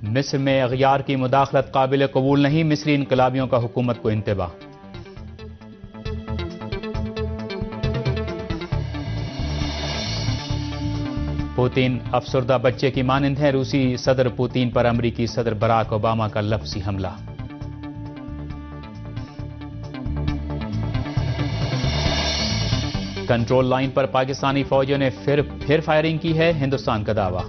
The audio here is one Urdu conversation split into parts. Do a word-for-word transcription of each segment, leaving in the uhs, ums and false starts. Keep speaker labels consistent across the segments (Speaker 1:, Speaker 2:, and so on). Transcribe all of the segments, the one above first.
Speaker 1: مصر میں اغیار کی مداخلت قابل قبول نہیں، مصری انقلابیوں کا حکومت کو انتباہ۔ پوتین افسردہ بچے کی مانند ہیں، روسی صدر پوتین پر امریکی صدر براک اوباما کا لفظی حملہ۔ کنٹرول لائن پر پاکستانی فوجیوں نے پھر پھر فائرنگ کی ہے، ہندوستان کا دعویٰ۔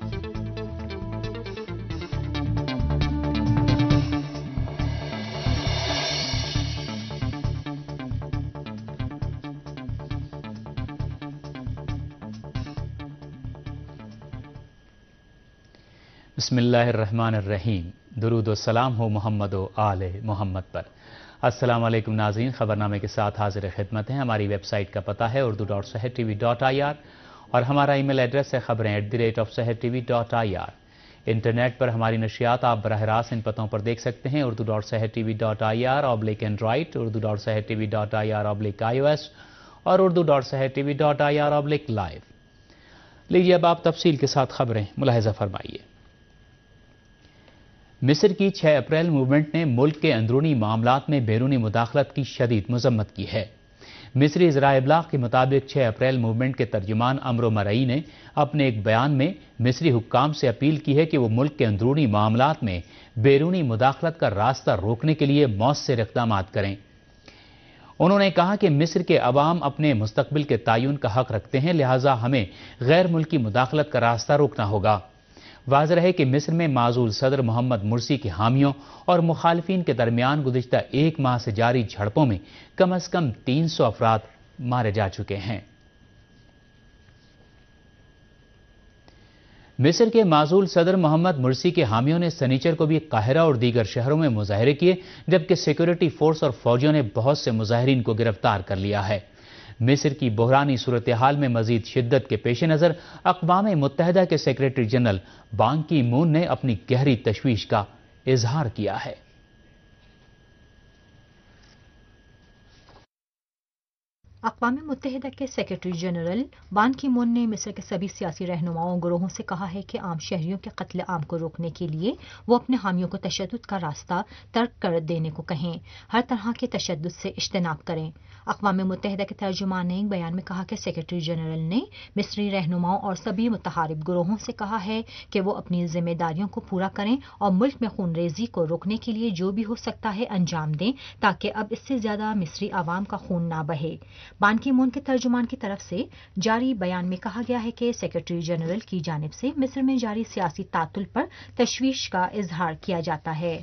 Speaker 1: بسم اللہ الرحمن الرحیم، درود و سلام ہو محمد و آل محمد پر۔ السلام علیکم ناظرین، خبرنامے کے ساتھ حاضر خدمت ہیں۔ ہماری ویب سائٹ کا پتہ ہے Urdu dot Sahar T V dot I R اور ہمارا ای میل ایڈریس ہے خبریں at the rate of Sahar T V dot I R. Internet پر ہماری نشریات آپ براہ راست ان پتوں پر دیکھ سکتے ہیں: Urdu dot Sahar T V dot I R oblique android, Urdu dot Sahar T V dot I R oblique I O S اور Urdu dot Sahar T V dot I R oblique live. لیجیے اب آپ تفصیل کے ساتھ خبریں ملاحظہ فرمائیے۔ مصر کی چھ اپریل موومنٹ نے ملک کے اندرونی معاملات میں بیرونی مداخلت کی شدید مذمت کی ہے۔ مصری ذرائع ابلاغ کے مطابق چھ اپریل موومنٹ کے ترجمان امرو مرئی نے اپنے ایک بیان میں مصری حکام سے اپیل کی ہے کہ وہ ملک کے اندرونی معاملات میں بیرونی مداخلت کا راستہ روکنے کے لیے مؤثر اقدامات کریں۔ انہوں نے کہا کہ مصر کے عوام اپنے مستقبل کے تعین کا حق رکھتے ہیں، لہٰذا ہمیں غیر ملکی مداخلت کا راستہ روکنا ہوگا۔ واضح ہے کہ مصر میں معزول صدر محمد مرسی کے حامیوں اور مخالفین کے درمیان گزشتہ ایک ماہ سے جاری جھڑپوں میں کم از کم تین سو افراد مارے جا چکے ہیں۔ مصر کے معزول صدر محمد مرسی کے حامیوں نے سنیچر کو بھی قاہرہ اور دیگر شہروں میں مظاہرے کیے، جبکہ سیکورٹی فورس اور فوجیوں نے بہت سے مظاہرین کو گرفتار کر لیا ہے۔ مصر کی بحرانی صورتحال میں مزید شدت کے پیش نظر اقوام متحدہ کے سیکریٹری جنرل بان کی مون نے اپنی گہری تشویش کا اظہار کیا ہے۔
Speaker 2: اقوام متحدہ کے سیکریٹری جنرل بان کی مون نے مصر کے سبھی سیاسی رہنماؤں گروہوں سے کہا ہے کہ عام شہریوں کے قتل عام کو روکنے کے لیے وہ اپنے حامیوں کو تشدد کا راستہ ترک کر دینے کو کہیں، ہر طرح کے تشدد سے اجتناب کریں۔ اقوام متحدہ کے ترجمان نے ایک بیان میں کہا کہ سیکریٹری جنرل نے مصری رہنماؤں اور سبھی متحارب گروہوں سے کہا ہے کہ وہ اپنی ذمہ داریوں کو پورا کریں اور ملک میں خون ریزی کو روکنے کے لیے جو بھی ہو سکتا ہے انجام دیں تاکہ اب اس سے زیادہ مصری عوام کا خون نہ بہے۔ بان کی مون کے ترجمان کی طرف سے جاری بیان میں کہا گیا ہے کہ سیکریٹری جنرل کی جانب سے مصر میں جاری سیاسی تعطل پر تشویش کا اظہار کیا جاتا ہے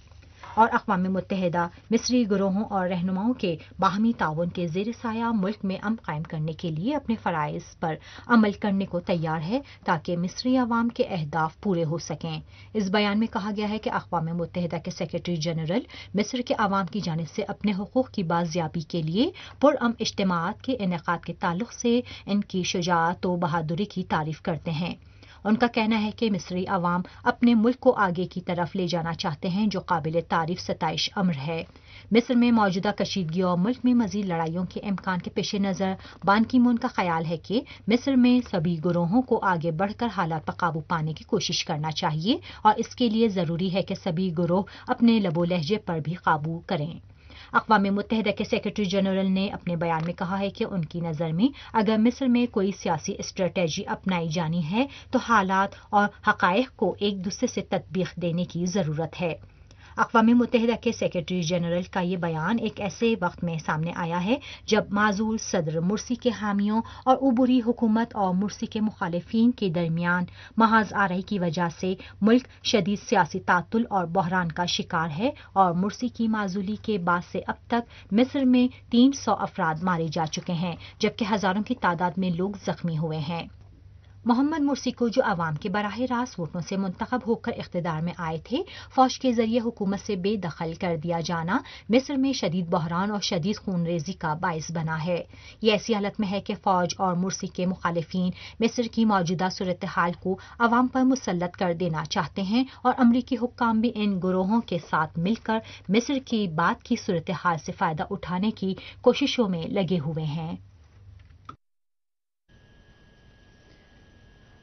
Speaker 2: اور اقوام متحدہ مصری گروہوں اور رہنماؤں کے باہمی تعاون کے زیر سایہ ملک میں امن قائم کرنے کے لیے اپنے فرائض پر عمل کرنے کو تیار ہے تاکہ مصری عوام کے اہداف پورے ہو سکیں۔ اس بیان میں کہا گیا ہے کہ اقوام متحدہ کے سیکریٹری جنرل مصر کے عوام کی جانب سے اپنے حقوق کی بازیابی کے لیے پرامن اجتماعات کے انعقاد کے تعلق سے ان کی شجاعت و بہادری کی تعریف کرتے ہیں۔ ان کا کہنا ہے کہ مصری عوام اپنے ملک کو آگے کی طرف لے جانا چاہتے ہیں، جو قابل تعریف ستائش امر ہے۔ مصر میں موجودہ کشیدگی اور ملک میں مزید لڑائیوں کے امکان کے پیش نظر بان کی مون کا خیال ہے کہ مصر میں سبھی گروہوں کو آگے بڑھ کر حالات پر قابو پانے کی کوشش کرنا چاہیے اور اس کے لیے ضروری ہے کہ سبھی گروہ اپنے لب و لہجے پر بھی قابو کریں۔ اقوام متحدہ کے سیکریٹری جنرل نے اپنے بیان میں کہا ہے کہ ان کی نظر میں اگر مصر میں کوئی سیاسی اسٹریٹجی اپنائی جانی ہے تو حالات اور حقائق کو ایک دوسرے سے تطبیق دینے کی ضرورت ہے۔ اقوام متحدہ کے سیکریٹری جنرل کا یہ بیان ایک ایسے وقت میں سامنے آیا ہے جب معزول صدر مرسی کے حامیوں اور عبوری حکومت اور مرسی کے مخالفین کے درمیان محاذ آرائی کی وجہ سے ملک شدید سیاسی تعطل اور بحران کا شکار ہے اور مرسی کی معزولی کے بعد سے اب تک مصر میں تین سو افراد مارے جا چکے ہیں، جبکہ ہزاروں کی تعداد میں لوگ زخمی ہوئے ہیں۔ محمد مرسی کو جو عوام کے براہ راست ووٹوں سے منتخب ہو کر اقتدار میں آئے تھے، فوج کے ذریعے حکومت سے بے دخل کر دیا جانا مصر میں شدید بحران اور شدید خون ریزی کا باعث بنا ہے۔ یہ ایسی حالت میں ہے کہ فوج اور مرسی کے مخالفین مصر کی موجودہ صورتحال کو عوام پر مسلط کر دینا چاہتے ہیں اور امریکی حکام بھی ان گروہوں کے ساتھ مل کر مصر کی بعد کی صورتحال سے فائدہ اٹھانے کی کوششوں میں لگے ہوئے ہیں۔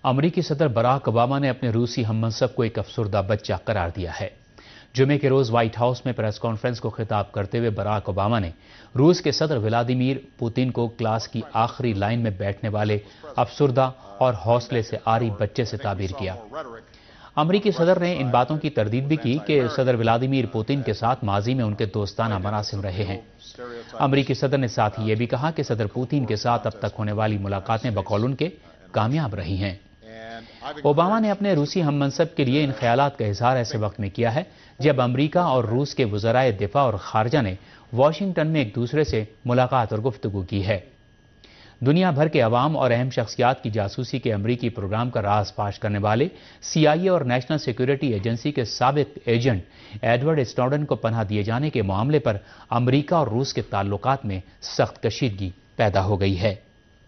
Speaker 1: امریکی صدر براک اوباما نے اپنے روسی ہم منصب کو ایک افسردہ بچہ قرار دیا ہے۔ جمعے کے روز وائٹ ہاؤس میں پریس کانفرنس کو خطاب کرتے ہوئے براک اوباما نے روس کے صدر ولادیمیر پوتن کو کلاس کی آخری لائن میں بیٹھنے والے افسردہ اور حوصلے سے عاری بچے سے تعبیر کیا۔ امریکی صدر نے ان باتوں کی تردید بھی کی کہ صدر ولادیمیر پوتن کے ساتھ ماضی میں ان کے دوستانہ مراسم رہے ہیں۔ امریکی صدر نے ساتھ ہی یہ بھی کہا کہ صدر پوتن کے ساتھ اب تک ہونے والی ملاقاتیں بقول ان کے کامیاب رہی ہیں۔ اوباما نے اپنے روسی ہم منصب کے لیے ان خیالات کا اظہار ایسے وقت میں کیا ہے جب امریکہ اور روس کے وزرائے دفاع اور خارجہ نے واشنگٹن میں ایک دوسرے سے ملاقات اور گفتگو کی ہے۔ دنیا بھر کے عوام اور اہم شخصیات کی جاسوسی کے امریکی پروگرام کا راز فاش کرنے والے سی آئی اے اور نیشنل سیکیورٹی ایجنسی کے سابق ایجنٹ ایڈورڈ اسنوڈن کو پناہ دیے جانے کے معاملے پر امریکہ اور روس کے تعلقات میں سخت کشیدگی پیدا ہو گئی ہے۔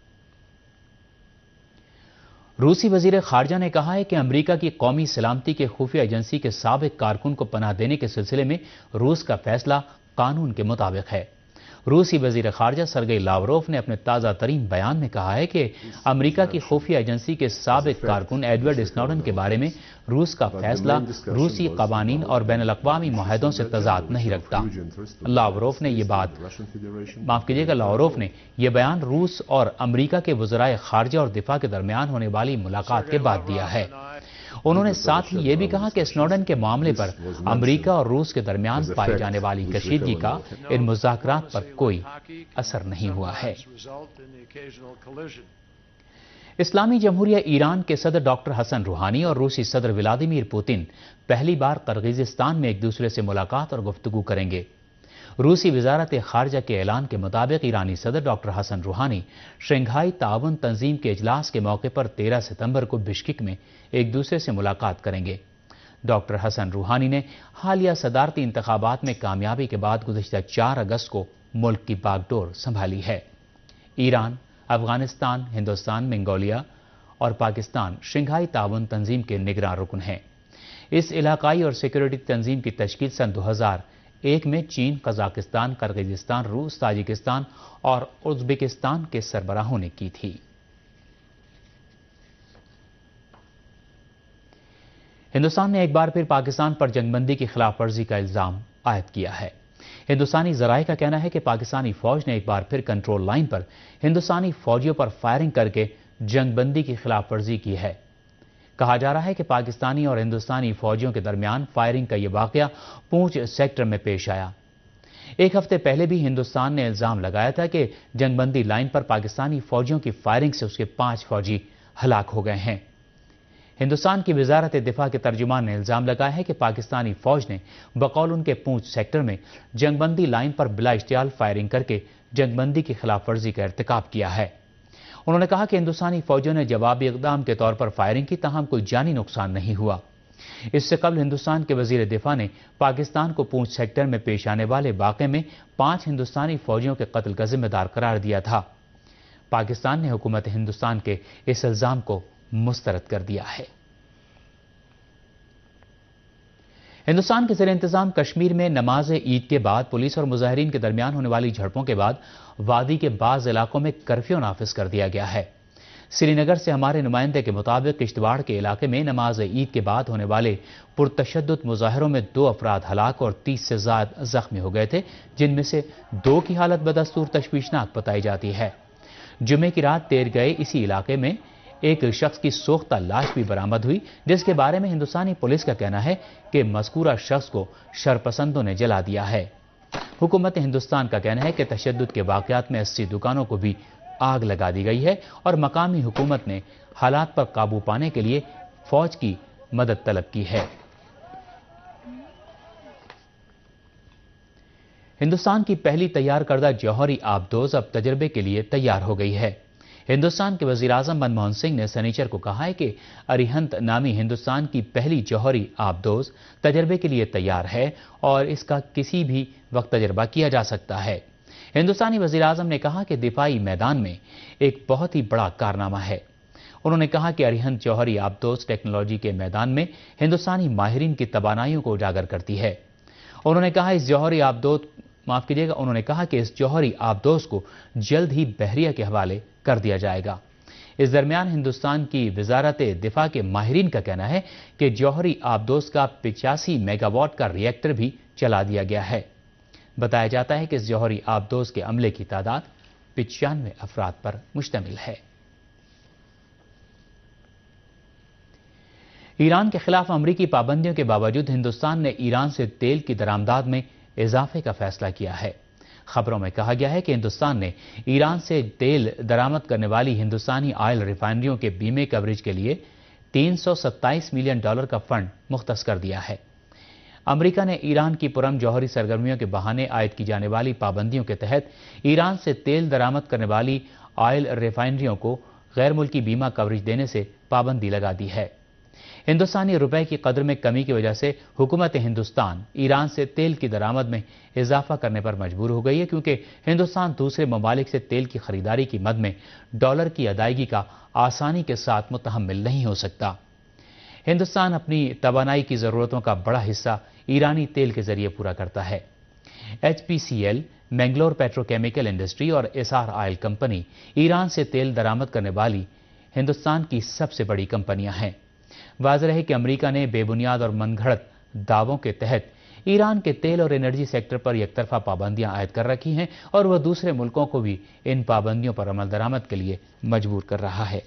Speaker 1: روسی وزیر خارجہ نے کہا ہے کہ امریکہ کی قومی سلامتی کے خفیہ ایجنسی کے سابق کارکن کو پناہ دینے کے سلسلے میں روس کا فیصلہ قانون کے مطابق ہے۔ روسی وزیر خارجہ سرگئی لاوروف نے اپنے تازہ ترین بیان میں کہا ہے کہ امریکہ کی خفیہ ایجنسی کے سابق کارکن ایڈورڈ اسنوڈن کے بارے میں روس کا فیصلہ روسی قوانین اور بین الاقوامی معاہدوں سے تضاد نہیں رکھتا۔ لاوروف نے یہ بات معاف کیجیے گا لاوروف نے یہ بیان روس اور امریکہ کے وزرائے خارجہ اور دفاع کے درمیان ہونے والی ملاقات کے بعد دیا ہے۔ انہوں نے ساتھ ہی یہ بھی کہا کہ اسنوڈن کے معاملے پر امریکہ اور روس کے درمیان پائی جانے والی کشیدگی کا ان مذاکرات پر کوئی اثر نہیں ہوا ہے۔ اسلامی جمہوریہ ایران کے صدر ڈاکٹر حسن روحانی اور روسی صدر ولادیمیر پوتن پہلی بار قرغیزستان میں ایک دوسرے سے ملاقات اور گفتگو کریں گے۔ روسی وزارت خارجہ کے اعلان کے مطابق ایرانی صدر ڈاکٹر حسن روحانی شنگھائی تعاون تنظیم کے اجلاس کے موقع پر تیرہ ستمبر کو بشکک میں ایک دوسرے سے ملاقات کریں گے۔ ڈاکٹر حسن روحانی نے حالیہ صدارتی انتخابات میں کامیابی کے بعد گزشتہ چار اگست کو ملک کی باغ ڈور سنبھالی ہے۔ ایران، افغانستان، ہندوستان، منگولیا اور پاکستان شنگھائی تعاون تنظیم کے نگراں رکن ہیں۔ اس علاقائی اور سیکورٹی تنظیم کی تشکیل سن دو ہزار ایک میں چین، قزاقستان، قرغیزستان، روس، تاجکستان اور ازبکستان کے سربراہوں نے کی تھی۔ ہندوستان نے ایک بار پھر پاکستان پر جنگ بندی کی خلاف ورزی کا الزام عائد کیا ہے۔ ہندوستانی ذرائع کا کہنا ہے کہ پاکستانی فوج نے ایک بار پھر کنٹرول لائن پر ہندوستانی فوجیوں پر فائرنگ کر کے جنگ بندی کی خلاف ورزی کی ہے۔ کہا جا رہا ہے کہ پاکستانی اور ہندوستانی فوجیوں کے درمیان فائرنگ کا یہ واقعہ پونچھ سیکٹر میں پیش آیا۔ ایک ہفتے پہلے بھی ہندوستان نے الزام لگایا تھا کہ جنگ بندی لائن پر پاکستانی فوجیوں کی فائرنگ سے اس کے پانچ فوجی ہلاک ہو گئے ہیں۔ ہندوستان کی وزارت دفاع کے ترجمان نے الزام لگایا ہے کہ پاکستانی فوج نے بقول ان کے پونچھ سیکٹر میں جنگ بندی لائن پر بلا اشتعال فائرنگ کر کے جنگ بندی کی خلاف ورزی کا ارتکاب کیا ہے۔ انہوں نے کہا کہ ہندوستانی فوجیوں نے جوابی اقدام کے طور پر فائرنگ کی، تاہم کوئی جانی نقصان نہیں ہوا۔ اس سے قبل ہندوستان کے وزیر دفاع نے پاکستان کو پونچھ سیکٹر میں پیش آنے والے واقعے میں پانچ ہندوستانی فوجیوں کے قتل کا ذمہ دار قرار دیا تھا۔ پاکستان نے حکومت ہندوستان کے اس الزام کو مسترد کر دیا ہے۔ ہندوستان کے زیر انتظام کشمیر میں نماز عید کے بعد پولیس اور مظاہرین کے درمیان ہونے والی جھڑپوں کے بعد وادی کے بعض علاقوں میں کرفیو نافذ کر دیا گیا ہے۔ سری نگر سے ہمارے نمائندے کے مطابق کشتواڑ کے علاقے میں نماز عید کے بعد ہونے والے پرتشدد مظاہروں میں دو افراد ہلاک اور تیس سے زائد زخمی ہو گئے تھے، جن میں سے دو کی حالت بدستور تشویشناک بتائی جاتی ہے۔ جمعے کی رات تیر گئے اسی علاقے میں ایک شخص کی سوختہ لاش بھی برآمد ہوئی، جس کے بارے میں ہندوستانی پولیس کا کہنا ہے کہ مذکورہ شخص کو شرپسندوں نے جلا دیا ہے۔ حکومت ہندوستان کا کہنا ہے کہ تشدد کے واقعات میں اسی دکانوں کو بھی آگ لگا دی گئی ہے اور مقامی حکومت نے حالات پر قابو پانے کے لیے فوج کی مدد طلب کی ہے۔ ہندوستان کی پہلی تیار کردہ جوہری آبدوز اب تجربے کے لیے تیار ہو گئی ہے۔ ہندوستان کے وزیر اعظم منموہن سنگھ نے سنیچر کو کہا ہے کہ اریہنت نامی ہندوستان کی پہلی جوہری آبدوز تجربے کے لیے تیار ہے اور اس کا کسی بھی وقت تجربہ کیا جا سکتا ہے۔ ہندوستانی وزیر اعظم نے کہا کہ دفاعی میدان میں ایک بہت ہی بڑا کارنامہ ہے۔ انہوں نے کہا کہ اریہنت جوہری آبدوز ٹیکنالوجی کے میدان میں ہندوستانی ماہرین کی توانائیوں کو اجاگر کرتی ہے۔ انہوں نے کہا اس جوہری آبدوز معاف کیجیے گا انہوں نے کہا کہ اس جوہری آبدوز کو جلد ہی بحریہ کے حوالے کر دیا جائے گا۔ اس درمیان ہندوستان کی وزارت دفاع کے ماہرین کا کہنا ہے کہ جوہری آبدوز کا پچاسی میگا واٹ کا ری ایکٹر بھی چلا دیا گیا ہے۔ بتایا جاتا ہے کہ اس جوہری آبدوز کے عملے کی تعداد پچانوے افراد پر مشتمل ہے۔ ایران کے خلاف امریکی پابندیوں کے باوجود ہندوستان نے ایران سے تیل کی درآمدات میں اضافے کا فیصلہ کیا ہے۔ خبروں میں کہا گیا ہے کہ ہندوستان نے ایران سے تیل درآمد کرنے والی ہندوستانی آئل ریفائنریوں کے بیمے کوریج کے لیے تین سو ستائیس ملین ڈالر کا فنڈ مختص کر دیا ہے۔ امریکہ نے ایران کی پرم جوہری سرگرمیوں کے بہانے عائد کی جانے والی پابندیوں کے تحت ایران سے تیل درآمد کرنے والی آئل ریفائنریوں کو غیر ملکی بیمہ کوریج دینے سے پابندی لگا دی ہے۔ ہندوستانی روپے کی قدر میں کمی کی وجہ سے حکومت ہندوستان ایران سے تیل کی درآمد میں اضافہ کرنے پر مجبور ہو گئی ہے، کیونکہ ہندوستان دوسرے ممالک سے تیل کی خریداری کی مد میں ڈالر کی ادائیگی کا آسانی کے ساتھ متحمل نہیں ہو سکتا۔ ہندوستان اپنی توانائی کی ضرورتوں کا بڑا حصہ ایرانی تیل کے ذریعے پورا کرتا ہے۔ H P C L, Mangalore petro chemical industry اور S R oil company Iran سے تیل درآمد کرنے والی ہندوستان کی سب سے بڑی کمپنیاں ہیں۔ واضح ہے کہ امریکہ نے بے بنیاد اور من گھڑت دعووں کے تحت ایران کے تیل اور انرجی سیکٹر پر یک طرفہ پابندیاں عائد کر رکھی ہیں اور وہ دوسرے ملکوں کو بھی ان پابندیوں پر عمل درآمد کے لیے مجبور کر رہا ہے۔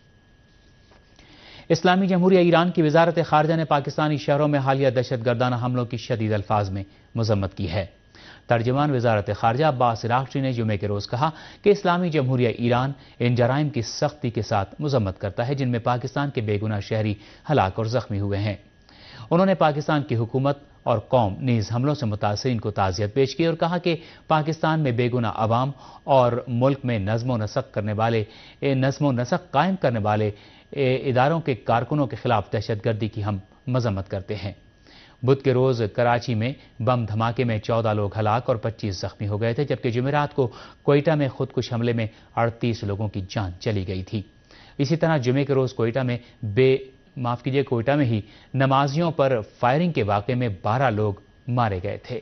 Speaker 1: اسلامی جمہوریہ ایران کی وزارت خارجہ نے پاکستانی شہروں میں حالیہ دہشت گردانہ حملوں کی شدید الفاظ میں مذمت کی ہے۔ ترجمان وزارت خارجہ عباس عراقچی نے جمعے کے روز کہا کہ اسلامی جمہوریہ ایران ان جرائم کی سختی کے ساتھ مذمت کرتا ہے جن میں پاکستان کے بے گناہ شہری ہلاک اور زخمی ہوئے ہیں۔ انہوں نے پاکستان کی حکومت اور قوم نیز حملوں سے متاثرین کو تعزیت پیش کی اور کہا کہ پاکستان میں بے گناہ عوام اور ملک میں نظم و نسق کرنے والے نظم و نسق قائم کرنے والے اداروں کے کارکنوں کے خلاف دہشت گردی کی ہم مذمت کرتے ہیں۔ بدھ کے روز کراچی میں بم دھماکے میں چودہ لوگ ہلاک اور پچیس زخمی ہو گئے تھے، جبکہ جمعرات کو کوئٹہ میں خودکش حملے میں اڑتیس لوگوں کی جان چلی گئی تھی۔ اسی طرح جمعے کے روز کوئٹہ میں بے معاف کیجیے کوئٹہ میں ہی نمازیوں پر فائرنگ کے واقعے میں بارہ لوگ مارے گئے تھے۔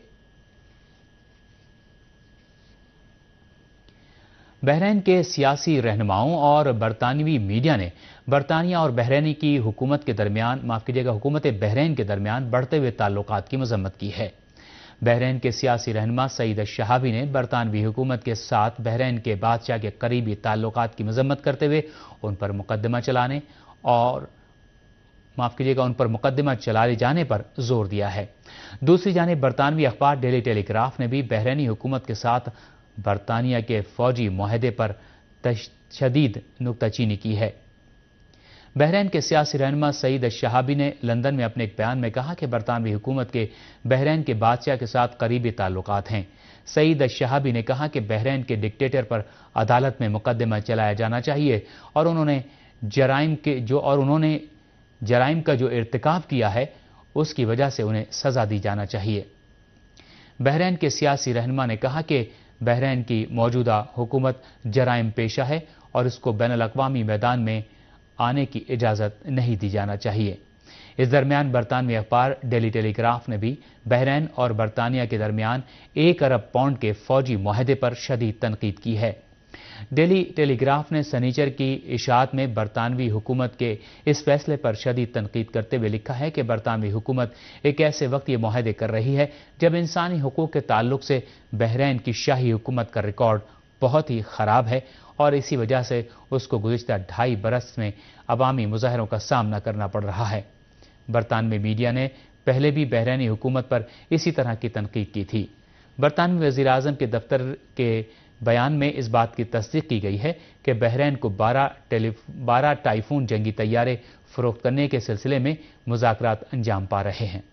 Speaker 1: بحرین کے سیاسی رہنماؤں اور برطانوی میڈیا نے برطانیہ اور بحرین کی حکومت کے درمیان معاف کیجیے گا حکومت بحرین کے درمیان بڑھتے ہوئے تعلقات کی مذمت کی ہے۔ بحرین کے سیاسی رہنما سعید الشہابی نے برطانوی حکومت کے ساتھ بحرین کے بادشاہ کے قریبی تعلقات کی مذمت کرتے ہوئے ان پر مقدمہ چلانے اور معاف کیجیے گا ان پر مقدمہ چلائے جانے پر زور دیا ہے۔ دوسری جانب برطانوی اخبار ڈیلی ٹیلی گراف نے بھی بحرینی حکومت کے ساتھ برطانیہ کے فوجی معاہدے پر شدید نکتہ چینی کی ہے۔ بحرین کے سیاسی رہنما سعید الشہابی نے لندن میں اپنے ایک بیان میں کہا کہ برطانوی حکومت کے بحرین کے بادشاہ کے ساتھ قریبی تعلقات ہیں۔ سعید الشہابی نے کہا کہ بحرین کے ڈکٹیٹر پر عدالت میں مقدمہ چلایا جانا چاہیے اور انہوں نے جرائم کے جو اور انہوں نے جرائم کا جو ارتکاب کیا ہے اس کی وجہ سے انہیں سزا دی جانا چاہیے۔ بحرین کے سیاسی رہنما نے کہا کہ بحرین کی موجودہ حکومت جرائم پیشہ ہے اور اس کو بین الاقوامی میدان میں آنے کی اجازت نہیں دی جانا چاہیے۔ اس درمیان برطانوی اخبار ڈیلی ٹیلی گراف نے بھی بحرین اور برطانیہ کے درمیان ایک ارب پاؤنڈ کے فوجی معاہدے پر شدید تنقید کی ہے۔ ڈیلی ٹیلی گراف نے سنیچر کی اشاعت میں برطانوی حکومت کے اس فیصلے پر شدید تنقید کرتے ہوئے لکھا ہے کہ برطانوی حکومت ایک ایسے وقت یہ معاہدے کر رہی ہے جب انسانی حقوق کے تعلق سے بحرین کی شاہی حکومت کا ریکارڈ بہت ہی خراب ہے اور اسی وجہ سے اس کو گزشتہ ڈھائی برس میں عوامی مظاہروں کا سامنا کرنا پڑ رہا ہے۔ برطانوی میڈیا نے پہلے بھی بحرینی حکومت پر اسی طرح کی تنقید کی تھی۔ برطانوی وزیر اعظم کے دفتر کے بیان میں اس بات کی تصدیق کی گئی ہے کہ بحرین کو بارہ بارہ ٹائفون جنگی طیارے فروخت کرنے کے سلسلے میں مذاکرات انجام پا رہے ہیں۔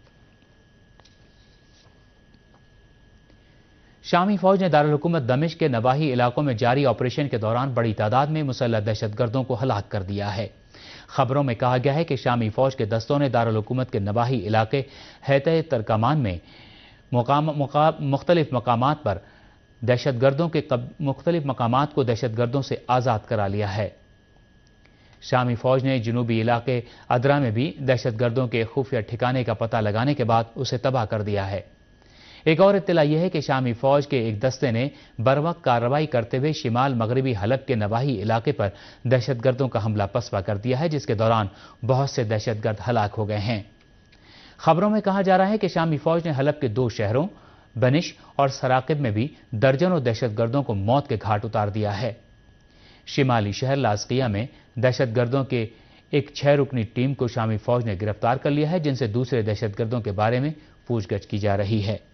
Speaker 1: شامی فوج نے دارالحکومت دمشق کے نواحی علاقوں میں جاری آپریشن کے دوران بڑی تعداد میں مسلح دہشت گردوں کو ہلاک کر دیا ہے۔ خبروں میں کہا گیا ہے کہ شامی فوج کے دستوں نے دارالحکومت کے نواحی علاقے حیطہ ترکمان میں مقام مقام مختلف مقامات پر دہشت گردوں کے مختلف مقامات کو دہشت گردوں سے آزاد کرا لیا ہے۔ شامی فوج نے جنوبی علاقے ادرا میں بھی دہشت گردوں کے خفیہ ٹھکانے کا پتہ لگانے کے بعد اسے تباہ کر دیا ہے۔ ایک اور اطلاع یہ ہے کہ شامی فوج کے ایک دستے نے بروقت کارروائی کرتے ہوئے شمال مغربی حلب کے نواحی علاقے پر دہشت گردوں کا حملہ پسپا کر دیا ہے، جس کے دوران بہت سے دہشت گرد ہلاک ہو گئے ہیں۔ خبروں میں کہا جا رہا ہے کہ شامی فوج نے حلب کے دو شہروں بنش اور سراقب میں بھی درجنوں دہشت گردوں کو موت کے گھاٹ اتار دیا ہے۔ شمالی شہر لاذقیہ میں دہشت گردوں کے ایک چھ رکنی ٹیم کو شامی فوج نے گرفتار کر لیا ہے، جن سے دوسرے دہشت گردوں کے بارے میں پوچھ گچھ کی جا رہی ہے۔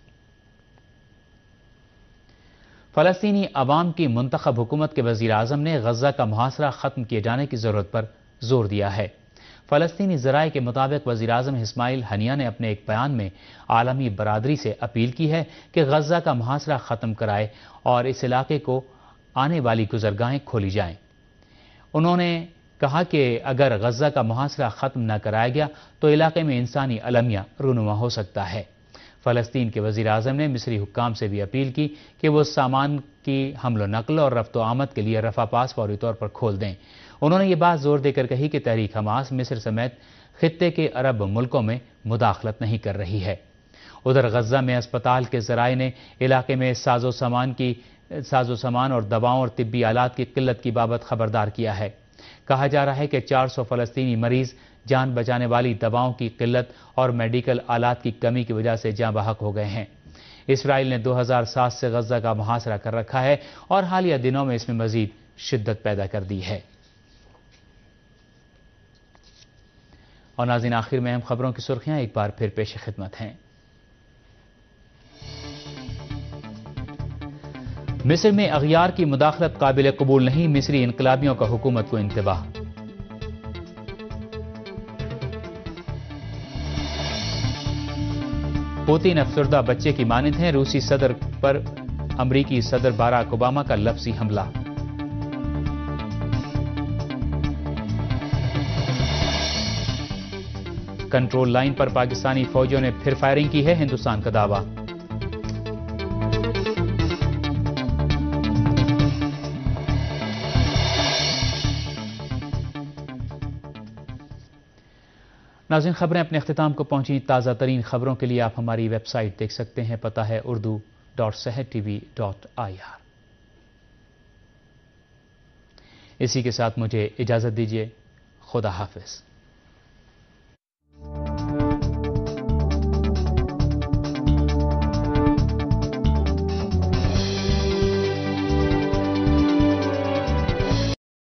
Speaker 1: فلسطینی عوام کی منتخب حکومت کے وزیر اعظم نے غزہ کا محاصرہ ختم کیے جانے کی ضرورت پر زور دیا ہے۔ فلسطینی ذرائع کے مطابق وزیر اعظم اسماعیل ہنیہ نے اپنے ایک بیان میں عالمی برادری سے اپیل کی ہے کہ غزہ کا محاصرہ ختم کرائے اور اس علاقے کو آنے والی گزرگاہیں کھولی جائیں۔ انہوں نے کہا کہ اگر غزہ کا محاصرہ ختم نہ کرایا گیا تو علاقے میں انسانی المیہ رونما ہو سکتا ہے۔ فلسطین کے وزیر اعظم نے مصری حکام سے بھی اپیل کی کہ وہ سامان کی حمل و نقل اور رفت و آمد کے لیے رفح پاس فوری طور پر کھول دیں۔ انہوں نے یہ بات زور دے کر کہی کہ تحریک حماس مصر سمیت خطے کے عرب ملکوں میں مداخلت نہیں کر رہی ہے۔ ادھر غزہ میں اسپتال کے ذرائع نے علاقے میں ساز و سامان کی ساز و سامان اور دواؤں اور طبی آلات کی قلت کی بابت خبردار کیا ہے۔ کہا جا رہا ہے کہ چار سو فلسطینی مریض جان بچانے والی دواؤں کی قلت اور میڈیکل آلات کی کمی کی وجہ سے جاں بحق ہو گئے ہیں۔ اسرائیل نے دو ہزار سات سے غزہ کا محاصرہ کر رکھا ہے اور حالیہ دنوں میں اس میں مزید شدت پیدا کر دی ہے۔ اور ناظرین، آخر میں اہم خبروں کی سرخیاں ایک بار پھر پیش خدمت ہیں۔ مصر میں اغیار کی مداخلت قابل قبول نہیں، مصری انقلابیوں کا حکومت کو انتباہ۔ پوتین افسردہ بچے کی مانند ہیں، روسی صدر پر امریکی صدر باراک اوباما کا لفظی حملہ۔ کنٹرول لائن پر پاکستانی فوجیوں نے پھر فائرنگ کی ہے، ہندوستان کا دعویٰ۔ ناظرین، خبریں اپنے اختتام کو پہنچی۔ تازہ ترین خبروں کے لیے آپ ہماری ویب سائٹ دیکھ سکتے ہیں، پتہ ہے Urdu dot Sahar T V dot I R. اسی کے ساتھ مجھے اجازت دیجیے، خدا حافظ۔